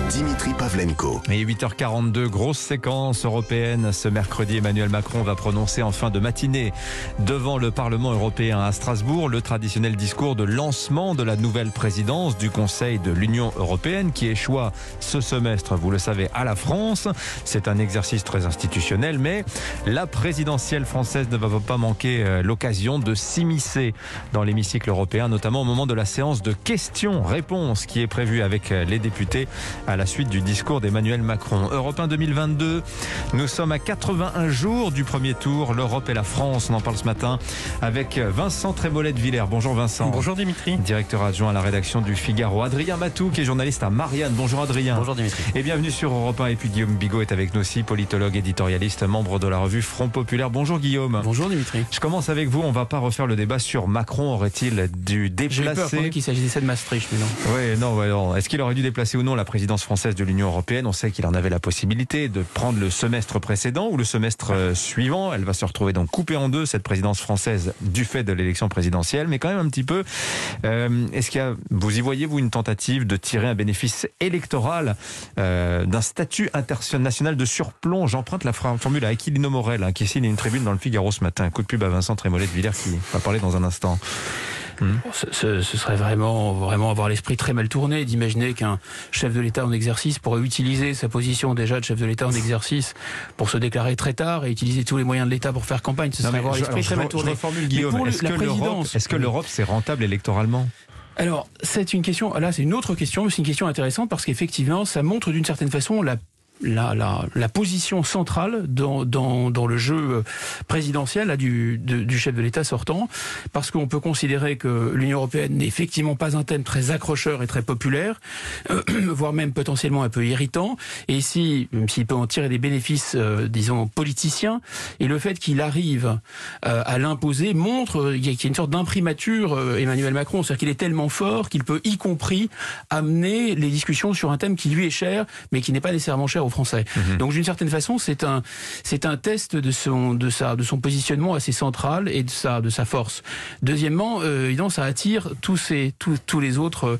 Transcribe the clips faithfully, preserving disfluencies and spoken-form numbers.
Dimitri Pavlenko. Et huit heures quarante-deux, grosse séquence européenne. Ce mercredi, Emmanuel Macron va prononcer en fin de matinée devant le Parlement européen à Strasbourg le traditionnel discours de lancement de la nouvelle présidence du Conseil de l'Union européenne qui échoua ce semestre, vous le savez, à la France. C'est un exercice très institutionnel, mais la présidentielle française ne va pas manquer l'occasion de s'immiscer dans l'hémicycle européen, notamment au moment de la séance de questions-réponses qui est prévue avec les députés à la suite du discours d'Emmanuel Macron. Europe un deux mille vingt-deux, nous sommes à quatre-vingt-un jours du premier tour. L'Europe et la France, on en parle ce matin avec Vincent Trémolet de Villers. Bonjour Vincent. Bonjour Dimitri. Directeur adjoint à la rédaction du Figaro. Adrien Matou qui est journaliste à Marianne. Bonjour Adrien. Bonjour Dimitri. Et bienvenue sur Europe un. Et puis Guillaume Bigot est avec nous aussi, politologue, éditorialiste, membre de la revue Front Populaire. Bonjour Guillaume. Bonjour Dimitri. Je commence avec vous. On ne va pas refaire le débat sur Macron. Aurait-il dû déplacer... J'ai peur qu'il s'agissait de Maastricht, mais non. Oui, non, ouais, non. Est-ce qu'il aurait dû déplacer ou non la présidence française de l'Union européenne? On sait qu'il en avait la possibilité de prendre le semestre précédent ou le semestre suivant. Elle va se retrouver donc coupée en deux, cette présidence française, du fait de l'élection présidentielle. Mais quand même un petit peu, euh, est-ce qu'il y a, vous y voyez-vous une tentative de tirer un bénéfice électoral euh, d'un statut international de surplomb? J'emprunte la formule à Aquilino Morel, hein, qui signe une tribune dans le Figaro ce matin. Un coup de pub à Vincent Trémolet de Villers qui va parler dans un instant. Mmh. Ce, ce, ce serait vraiment, vraiment avoir l'esprit très mal tourné d'imaginer qu'un chef de l'État en exercice pourrait utiliser sa position déjà de chef de l'État en exercice pour se déclarer très tard et utiliser tous les moyens de l'État pour faire campagne. Ce serait avoir l'esprit très mal tourné. Je reformule, Guillaume. Est-ce que l'Europe, est-ce que l'Europe c'est rentable électoralement? Alors, c'est une question, là c'est une autre question, mais c'est une question intéressante parce qu'effectivement, ça montre d'une certaine façon la La, la, la position centrale dans, dans, dans le jeu présidentiel là, du, de, du chef de l'État sortant, parce qu'on peut considérer que l'Union européenne n'est effectivement pas un thème très accrocheur et très populaire, euh, voire même potentiellement un peu irritant, et si, même s'il peut en tirer des bénéfices, euh, disons, politiciens, et le fait qu'il arrive euh, à l'imposer montre qu'il y a une sorte d'imprimature euh, Emmanuel Macron, c'est-à-dire qu'il est tellement fort qu'il peut y compris amener les discussions sur un thème qui lui est cher, mais qui n'est pas nécessairement cher aux Français. Mmh. Donc d'une certaine façon, c'est un c'est un test de son de sa de son positionnement assez central et de sa de sa force. Deuxièmement, euh, évidemment, ça attire tous ces tous tous les autres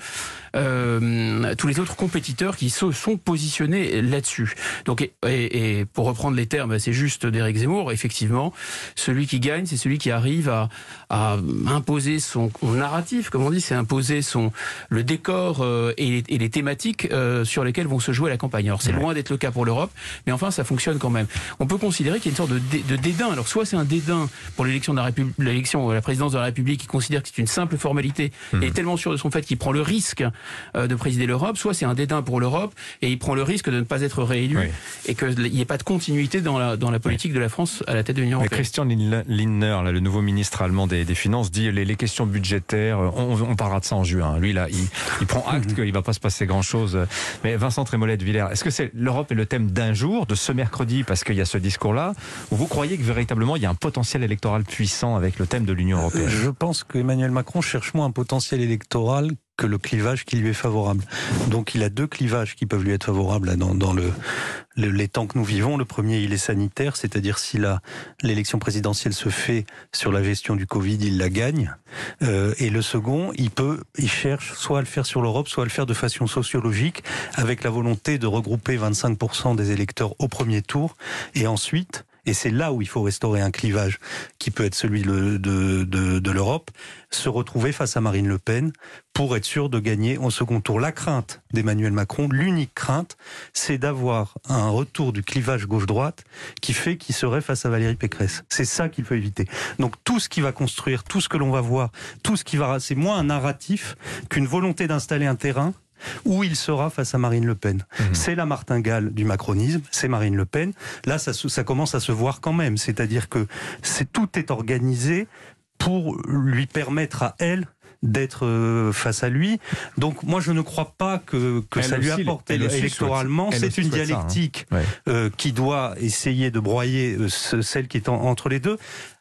euh, tous les autres compétiteurs qui se sont positionnés là-dessus. Donc et, et, et pour reprendre les termes, c'est juste d'Éric Zemmour. Effectivement, celui qui gagne, c'est celui qui arrive à à imposer son narratif, comme on dit, c'est imposer son le décor euh, et, et les thématiques euh, sur lesquelles vont se jouer la campagne. Alors c'est ouais. loin d'être le cas pour l'Europe, mais enfin ça fonctionne quand même. On peut considérer qu'il y a une sorte de, dé, de dédain. Alors soit c'est un dédain pour l'élection de la République, l'élection de la présidence de la République, qui considère que c'est une simple formalité mmh. et est tellement sûr de son fait qu'il prend le risque euh, de présider l'Europe. Soit c'est un dédain pour l'Europe et il prend le risque de ne pas être réélu oui. et qu'il n'y ait pas de continuité dans la dans la politique oui. de la France à la tête de l'Union européenne. Christian Lindner, là, le nouveau ministre allemand des, des Finances, dit les, les questions budgétaires. On, on parlera de ça en juin. Lui là, il, il prend acte mmh. qu'il ne va pas se passer grand chose. Mais Vincent Trémolet de Villers, est-ce que c'est l'Europe est le thème d'un jour, de ce mercredi, parce qu'il y a ce discours-là, ou vous croyez que véritablement il y a un potentiel électoral puissant avec le thème de l'Union européenne? Je pense qu'Emmanuel Macron cherche moins un potentiel électoral que le clivage qui lui est favorable. Donc il a deux clivages qui peuvent lui être favorables dans, dans le, le, les temps que nous vivons. Le premier, il est sanitaire, c'est-à-dire si la, l'élection présidentielle se fait sur la gestion du Covid, il la gagne. Euh, et le second, il peut, il cherche soit à le faire sur l'Europe, soit à le faire de façon sociologique, avec la volonté de regrouper vingt-cinq pour cent des électeurs au premier tour, et ensuite, et c'est là où il faut restaurer un clivage qui peut être celui de, de, de, de l'Europe, se retrouver face à Marine Le Pen pour être sûr de gagner au second tour. La crainte d'Emmanuel Macron, l'unique crainte, c'est d'avoir un retour du clivage gauche-droite qui fait qu'il serait face à Valérie Pécresse. C'est ça qu'il faut éviter. Donc tout ce qui va construire, tout ce que l'on va voir, tout ce qui va... C'est moins un narratif qu'une volonté d'installer un terrain où il sera face à Marine Le Pen. Mmh. C'est la martingale du macronisme, c'est Marine Le Pen. Là, ça, ça commence à se voir quand même. C'est-à-dire que c'est, tout est organisé pour lui permettre à elle d'être euh, face à lui. Donc moi je ne crois pas que, que ça lui apporte électoralement. C'est une dialectique ça, hein. ouais. euh, qui doit essayer de broyer euh, ce, celle qui est en, entre les deux.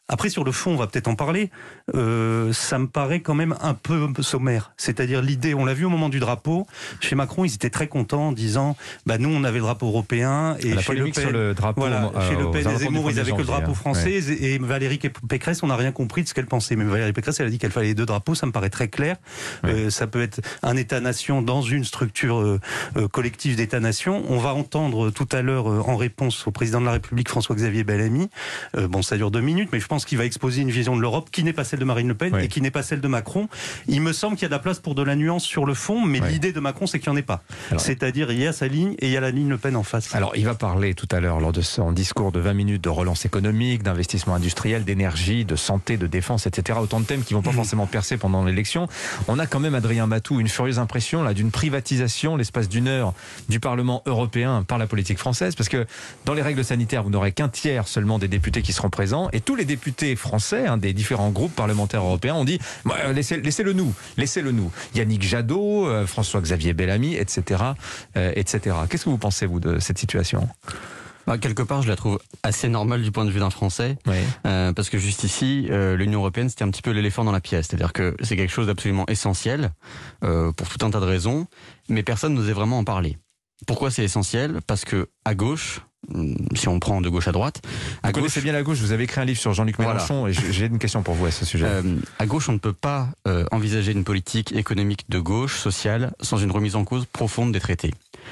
Après, sur le fond, on va peut-être en parler, euh, ça me paraît quand même un peu sommaire. C'est-à-dire l'idée, on l'a vu au moment du drapeau, chez Macron, ils étaient très contents en disant, bah nous, on avait le drapeau européen, et la chez Le Pen, sur le drapeau, voilà, euh, chez Le Pen et Zemmour, ils avaient que le drapeau français, hein. et Valérie Pécresse, on n'a rien compris de ce qu'elle pensait. Mais Valérie Pécresse, elle a dit qu'elle fallait les deux drapeaux, ça me paraît très clair. Ouais. Euh, ça peut être un État-nation dans une structure euh, euh, collective d'État-nation. On va entendre tout à l'heure, euh, en réponse au président de la République, François-Xavier Bellamy, euh, bon, ça dure deux minutes, mais je pense qu'il va exposer une vision de l'Europe qui n'est pas celle de Marine Le Pen oui. et qui n'est pas celle de Macron. Il me semble qu'il y a de la place pour de la nuance sur le fond, mais oui. l'idée de Macron, c'est qu'il n'y en ait pas. Alors, c'est-à-dire, il y a sa ligne et il y a la ligne Le Pen en face. Alors, il va parler tout à l'heure, lors de son discours de vingt minutes, de relance économique, d'investissement industriel, d'énergie, de santé, de défense, et cetera. Autant de thèmes qui ne vont pas mmh. forcément percer pendant l'élection. On a quand même, Adrien Matou, une furieuse impression là, d'une privatisation, l'espace d'une heure, du Parlement européen par la politique française, parce que dans les règles sanitaires, vous n'aurez qu'un tiers seulement des députés qui seront présents, et tous les députés français, hein, des différents groupes parlementaires européens, ont dit bah, laissez, laissez-le nous, laissez-le nous. Yannick Jadot, euh, François-Xavier Bellamy, et cetera, euh, et cetera. Qu'est-ce que vous pensez, vous, de cette situation ? Bah, quelque part, je la trouve assez normale du point de vue d'un Français, oui. euh, parce que juste ici, euh, l'Union européenne, c'était un petit peu l'éléphant dans la pièce. C'est-à-dire que c'est quelque chose d'absolument essentiel, euh, pour tout un tas de raisons, mais personne n'osait vraiment en parler. Pourquoi c'est essentiel ? Parce que à gauche, si on prend de gauche à droite... À vous gauche, connaissez bien la gauche, vous avez écrit un livre sur Jean-Luc Mélenchon, voilà. Et j'ai une question pour vous à ce sujet. Euh, à gauche, on ne peut pas euh, envisager une politique économique de gauche, sociale, sans une remise en cause profonde des traités.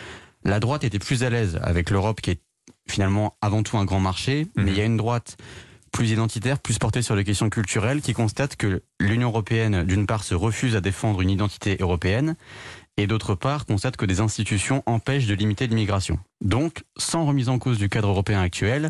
La droite était plus à l'aise avec l'Europe, qui est finalement avant tout un grand marché, mmh. mais il y a une droite plus identitaire, plus portée sur les questions culturelles, qui constate que l'Union européenne, d'une part, se refuse à défendre une identité européenne, et d'autre part, constate que des institutions empêchent de limiter l'immigration. Donc, sans remise en cause du cadre européen actuel,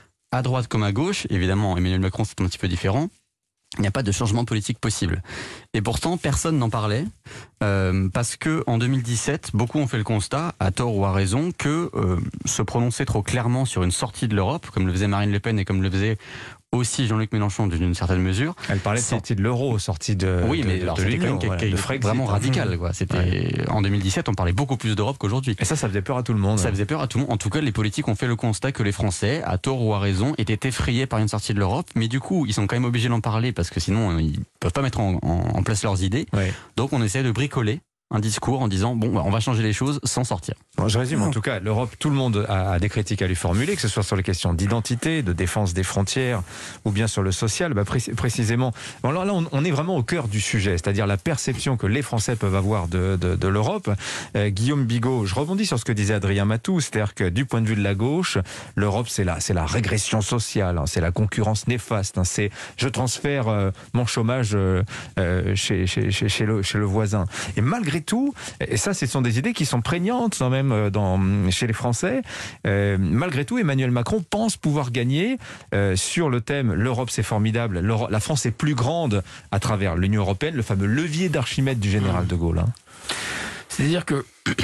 à droite comme à gauche, évidemment, Emmanuel Macron, c'est un petit peu différent, il n'y a pas de changement politique possible. Et pourtant, personne n'en parlait, euh, parce que en deux mille dix-sept, beaucoup ont fait le constat, à tort ou à raison, que euh, se prononcer trop clairement sur une sortie de l'Europe, comme le faisait Marine Le Pen et comme le faisait aussi Jean-Luc Mélenchon d'une certaine mesure. Elle parlait de sortie de l'euro, sortie de oui, mais de, alors de c'était quand même voilà, quelque, vraiment radical, quoi. C'était ouais. En deux mille dix-sept, on parlait beaucoup plus d'Europe qu'aujourd'hui. Et ça, ça faisait peur à tout le monde. Ça faisait peur à tout le monde. En tout cas, les politiques ont fait le constat que les Français, à tort ou à raison, étaient effrayés par une sortie de l'Europe. Mais du coup, ils sont quand même obligés d'en parler parce que sinon, ils peuvent pas mettre en, en, en place leurs idées. Ouais. Donc, on essaie de bricoler un discours en disant bon, bah, on va changer les choses sans sortir. Bon, je résume, en tout cas, l'Europe, tout le monde a, a des critiques à lui formuler, que ce soit sur les questions d'identité, de défense des frontières, ou bien sur le social. Bah, pré précisément, bon, alors là, on, on est vraiment au cœur du sujet, c'est-à-dire la perception que les Français peuvent avoir de, de, de l'Europe. Euh, Guillaume Bigot, je rebondis sur ce que disait Adrien Matou, c'est-à-dire que du point de vue de la gauche, l'Europe, c'est la, c'est la régression sociale, hein, c'est la concurrence néfaste, hein, c'est je transfère euh, mon chômage euh, euh, chez, chez, chez, chez, le, chez le voisin. Et malgré tout, et ça, ce sont des idées qui sont prégnantes quand même dans, chez les Français. Euh, malgré tout, Emmanuel Macron pense pouvoir gagner euh, sur le thème l'Europe c'est formidable, la France est plus grande à travers l'Union européenne, le fameux levier d'Archimède du général de Gaulle. Hein. C'est-à-dire que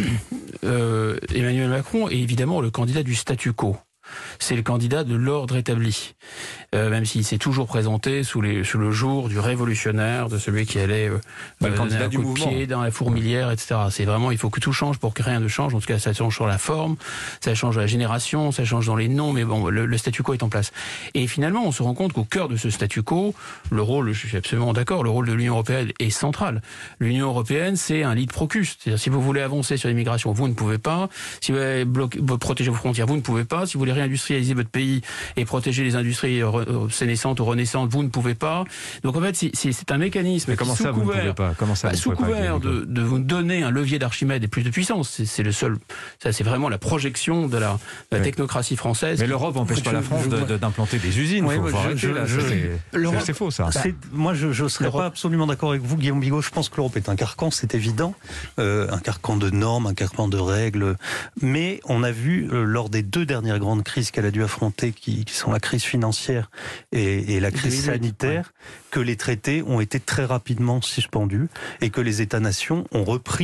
euh, Emmanuel Macron est évidemment le candidat du statu quo. C'est le candidat de l'ordre établi, euh, même s'il s'est toujours présenté sous, les, sous le jour du révolutionnaire, de celui qui allait euh, bah, le candidat un du coup mouvement. de pied dans la fourmilière, et cetera. C'est vraiment, il faut que tout change pour que rien ne change. En tout cas, ça change sur la forme, ça change la génération, ça change dans les noms, mais bon, le, le statu quo est en place. Et finalement, on se rend compte qu'au cœur de ce statu quo, le rôle, je suis absolument d'accord, le rôle de l'Union européenne est central. L'Union européenne, c'est un lead procus. C'est-à-dire, si vous voulez avancer sur l'immigration, vous ne pouvez pas. Si vous voulez bloquer, protéger vos frontières, vous ne pouvez pas. Si vous voulez réindustrialiser votre pays et protéger les industries sénescentes ou renaissantes, vous ne pouvez pas. Donc en fait, c'est un mécanisme. Mais comment qui, ça, sous vous couvert, ne pouvez pas comment ça, bah, vous sous pouvez couvert pas, de, de vous donner un levier d'Archimède et plus de puissance. C'est le seul. Ça, c'est vraiment la projection de la, de la oui. technocratie française. Mais l'Europe n'empêche pas la France d'implanter de, de, des usines. Il faut, faut arrêter là. C'est faux, ça. Bah, moi, je ne serais pas absolument d'accord avec vous, Guillaume Bigot. Je pense que l'Europe est un carcan, c'est évident. Euh, un carcan de normes, un carcan de règles. Mais on a vu, euh, lors des deux dernières grandes crises qu'elle a dû affronter, qui, qui sont la crise financière et, et la crise sanitaire, ouais. que les traités ont été très rapidement suspendus et que les États-nations ont repris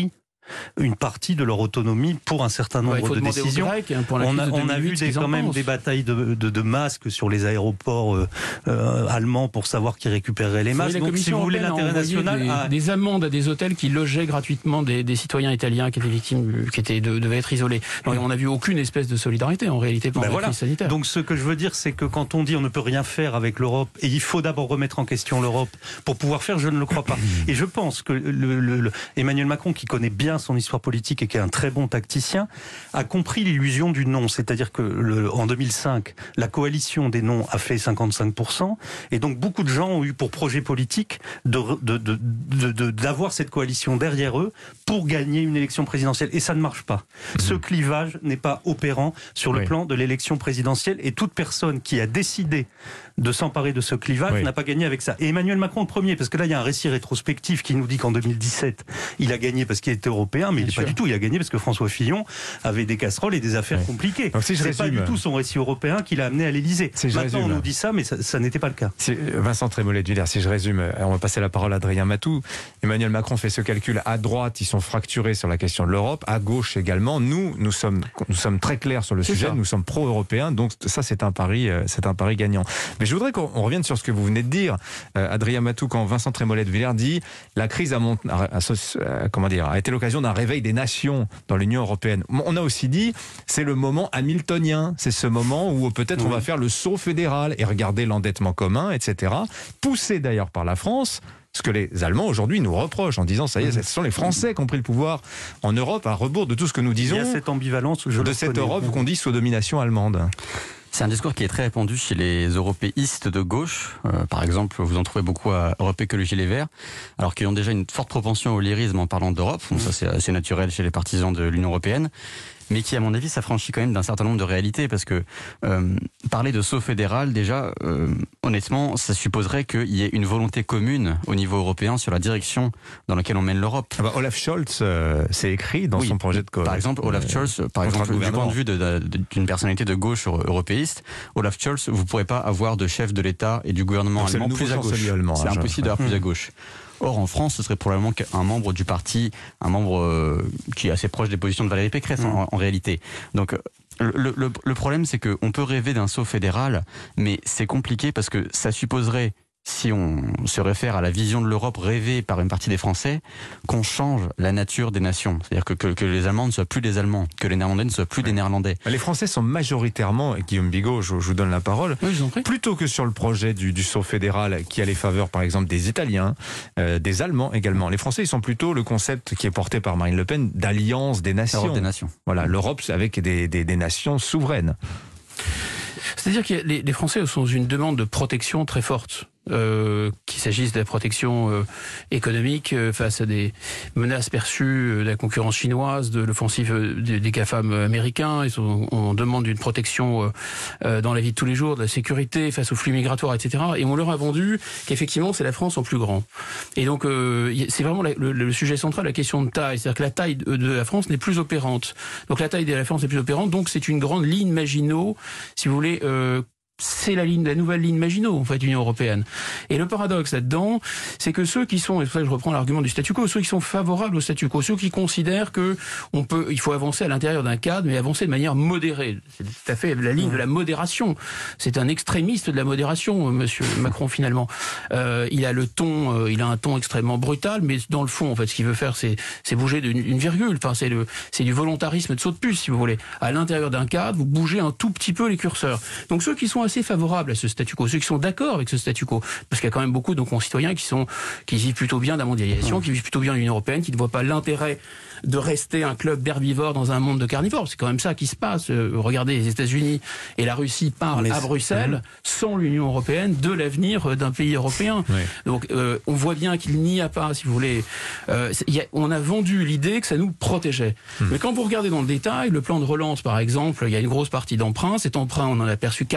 une partie de leur autonomie pour un certain nombre ouais, de décisions. Grecs, hein, pour la on a, de on a vu des, quand même pensent. des batailles de, de, de masques sur les aéroports euh, euh, allemands pour savoir qui récupérerait les masques. Oui, Donc, si vous voulez, l'intérêt national des, a... des amendes à des hôtels qui logeaient gratuitement des, des citoyens italiens qui étaient victimes, qui étaient de, devaient être isolés. Donc, on n'a vu aucune espèce de solidarité en réalité pendant ben la voilà. crise sanitaire. Donc, ce que je veux dire, c'est que quand on dit on ne peut rien faire avec l'Europe et il faut d'abord remettre en question l'Europe pour pouvoir faire, je ne le crois pas. Et je pense que le, le, le Emmanuel Macron, qui connaît bien son histoire politique et qui est un très bon tacticien, a compris l'illusion du non. C'est-à-dire que le, en deux mille cinq, la coalition des non a fait cinquante-cinq pour cent et donc beaucoup de gens ont eu pour projet politique de, de, de, de, de, d'avoir cette coalition derrière eux pour gagner une élection présidentielle. Et ça ne marche pas. Mmh. Ce clivage n'est pas opérant sur le oui. plan de l'élection présidentielle et toute personne qui a décidé de s'emparer de ce clivage oui. n'a pas gagné avec ça. Et Emmanuel Macron le premier, parce que là il y a un récit rétrospectif qui nous dit qu'en deux mille dix-sept il a gagné parce qu'il était européen, mais Bien il n'est pas du tout. Il a gagné parce que François Fillon avait des casseroles et des affaires oui. compliquées. Donc, si c'est pas du tout son récit européen qui l'a amené à l'Élysée. Si Maintenant résume, on nous dit ça, mais ça, ça n'était pas le cas. Si, Vincent Trémollet de Villers, si je résume, on va passer la parole à Adrien Matou. Emmanuel Macron fait ce calcul. À droite, ils sont fracturés sur la question de l'Europe. À gauche également. Nous, nous sommes, nous sommes très clairs sur le c'est sujet. Ça. Nous sommes pro-européens. Donc ça, c'est un pari, c'est un pari gagnant. Mais je voudrais qu'on on revienne sur ce que vous venez de dire, euh, Adrien Matou, quand Vincent Trémollet de Villers dit la crise a, mont, a, a, a, comment dire, a été l'occasion d'un réveil des nations dans l'Union européenne. On a aussi dit c'est le moment hamiltonien, c'est ce moment où peut-être oui. on va faire le saut fédéral et regarder l'endettement commun, et cetera. Poussé d'ailleurs par la France. Ce que les Allemands aujourd'hui nous reprochent en disant ça y est, ce sont les Français qui ont pris le pouvoir en Europe à rebours de tout ce que nous disons. Il y a cette ambivalence, je de cette Europe qu'on dit sous domination allemande. C'est un discours qui est très répandu chez les européistes de gauche. Euh, par exemple, vous en trouvez beaucoup à Europe Écologie Les Verts, alors qu'ils ont déjà une forte propension au lyrisme en parlant d'Europe. Donc ça, c'est assez naturel chez les partisans de l'Union européenne. Mais qui, à mon avis, s'affranchit quand même d'un certain nombre de réalités, parce que euh, parler de saut fédéral, déjà, euh, honnêtement, ça supposerait qu'il y ait une volonté commune au niveau européen sur la direction dans laquelle on mène l'Europe. Ah bah Olaf Scholz euh, s'est écrit dans oui, son projet de co. Par exemple, Olaf Scholz, euh, par exemple, du point de vue de, de, de, d'une personnalité de gauche européiste, Olaf Scholz, vous ne pourrez pas avoir de chef de l'État et du gouvernement allemand plus à gauche. Allemand, c'est hein, impossible d'avoir mmh. plus à gauche. Or, en France, ce serait probablement un membre du parti, un membre euh, qui est assez proche des positions de Valérie Pécresse, mmh. en, en réalité. Donc, le, le, le problème, c'est qu'on peut rêver d'un saut fédéral, mais c'est compliqué parce que ça supposerait, si on se réfère à la vision de l'Europe rêvée par une partie des Français, qu'on change la nature des nations. C'est-à-dire que, que, que les Allemands ne soient plus des Allemands, que les Néerlandais ne soient plus des Néerlandais. Les Français sont majoritairement, et Guillaume Bigot, je, je vous donne la parole, oui, je vous en prie. Plutôt que sur le projet du, du saut fédéral qui a les faveurs, par exemple, des Italiens, euh, des Allemands également. Les Français, ils sont plutôt le concept qui est porté par Marine Le Pen d'alliance des nations. L'Europe des nations. Voilà, l'Europe avec des, des, des nations souveraines. C'est-à-dire que les, les Français sont dans une demande de protection très forte. Euh, qu'il s'agisse de la protection euh, économique euh, face à des menaces perçues euh, de la concurrence chinoise, de l'offensive euh, des, des GAFAM américains. Ils sont, on demande une protection euh, euh, dans la vie de tous les jours, de la sécurité face aux flux migratoires, et cetera. Et on leur a vendu qu'effectivement c'est la France en plus grand. Et donc euh, c'est vraiment la, le, le sujet central, la question de taille. C'est-à-dire que la taille de, de la France n'est plus opérante. Donc la taille de la France n'est plus opérante. Donc c'est une grande ligne Maginot, si vous voulez. Euh, C'est la ligne, la nouvelle ligne Maginot, en fait, de l'Union européenne. Et le paradoxe là-dedans, c'est que ceux qui sont, et c'est pour ça que je reprends l'argument du statu quo, ceux qui sont favorables au statu quo, ceux qui considèrent que on peut, il faut avancer à l'intérieur d'un cadre, mais avancer de manière modérée. C'est tout à fait la ligne de la modération. C'est un extrémiste de la modération, monsieur Macron, finalement. Euh, il a le ton, euh, il a un ton extrêmement brutal, mais dans le fond, en fait, ce qu'il veut faire, c'est, c'est bouger d'une une virgule. Enfin, c'est le, c'est du volontarisme de saut de puce, si vous voulez. À l'intérieur d'un cadre, vous bougez un tout petit peu les curseurs. Donc ceux qui sont assez favorables à ce statu quo, ceux qui sont d'accord avec ce statu quo, parce qu'il y a quand même beaucoup de nos concitoyens qui sont, qui vivent plutôt bien de la mondialisation, qui vivent plutôt bien de l'Union européenne, qui ne voient pas l'intérêt de rester un club d'herbivores dans un monde de carnivores. C'est quand même ça qui se passe. Regardez, les États-Unis et la Russie parlent à Bruxelles, mmh. sans l'Union européenne, de l'avenir d'un pays européen. Oui. Donc, euh, on voit bien qu'il n'y a pas, si vous voulez, euh, y a, on a vendu l'idée que ça nous protégeait. Mmh. Mais quand vous regardez dans le détail, le plan de relance, par exemple, il y a une grosse partie d'emprunt. Cet emprunt, on en a perçu quarante milliards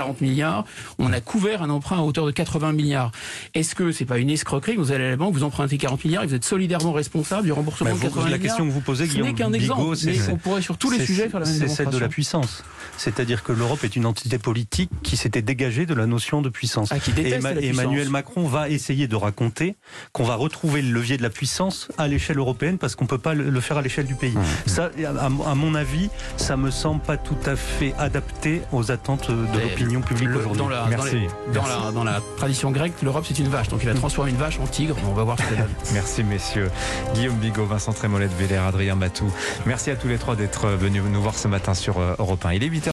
milliards, on a couvert un emprunt à hauteur de quatre-vingts milliards. Est-ce que c'est pas une escroquerie? Vous allez à la banque, vous empruntez quarante milliards et vous êtes solidairement responsable du remboursement Mais de vous, quatre-vingts la milliards? question que vous posez, Ce n'est Guillaume qu'un exemple, Bigot, c'est, mais on pourrait sur tous les c'est, sujets faire la même c'est démonstration. celle de la puissance. C'est-à-dire que l'Europe est une entité politique qui s'était dégagée de la notion de puissance. Ah, qui Et déteste Emma- la puissance. Emmanuel Macron va essayer de raconter qu'on va retrouver le levier de la puissance à l'échelle européenne parce qu'on peut pas le le faire à l'échelle du pays. Mmh. Ça, à, à mon avis, ça me semble pas tout à fait adapté aux attentes de Mais l'opinion publique Le- aujourd'hui. dans, la, dans, Merci. les- dans Merci. la, dans la tradition grecque, l'Europe c'est une vache, donc il va transformer une vache en tigre. On va voir ce que ça donne. Merci messieurs. Guillaume Bigot, Vincent Trémollet de Véler, Adrien Batou. Merci à tous les trois d'être venus nous voir ce matin sur Europe un. Il est huit heures.